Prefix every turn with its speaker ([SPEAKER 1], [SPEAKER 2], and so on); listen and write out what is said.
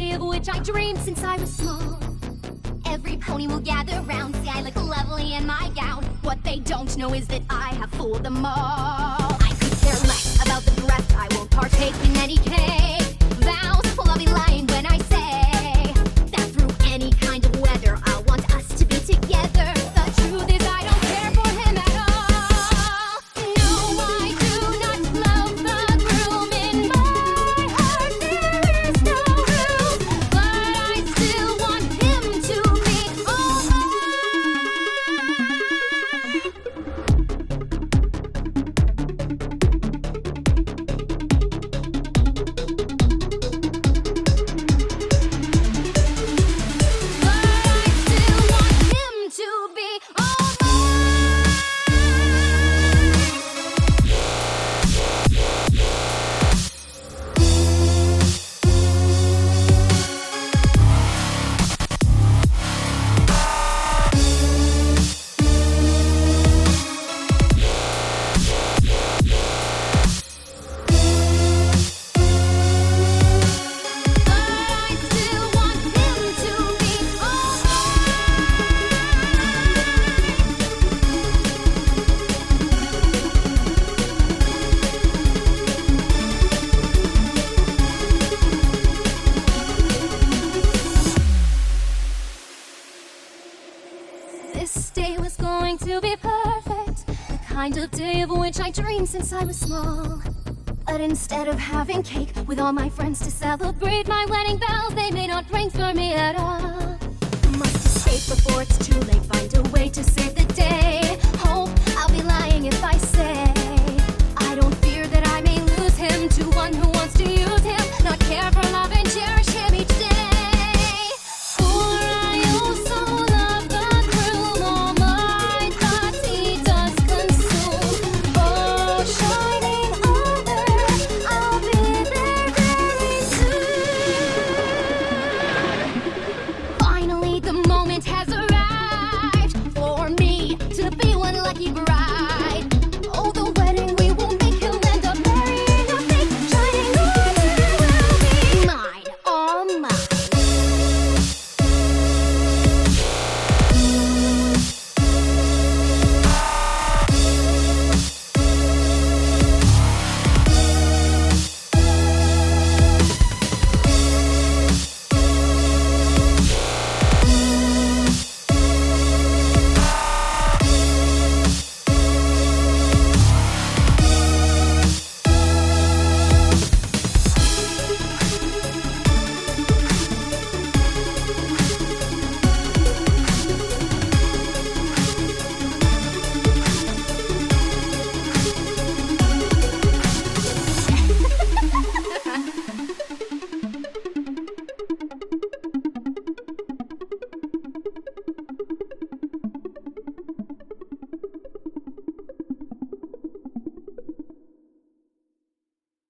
[SPEAKER 1] day of which I dreamed since I was small. Every pony will gather round, see I look lovely in my gown. What they don't know is that I have fooled them all. I could care less about the dress, I won't partake in any cake. Vows, well, I'll be lying when I say that through any kind of weather I want us to be together. The truth is I don't care for him at all. No, I do not love the groom. In my heart there is no room, but I still want him to be all This day was going to be perfect, the kind of day of which I dreamed since I was small. But instead of having cake with all my friends to celebrate my wedding bells, they may not ring for me at all. Must escape before it's too late, find a way to save